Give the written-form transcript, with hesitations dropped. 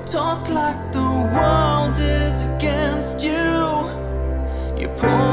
Talk like the world is against you. You pull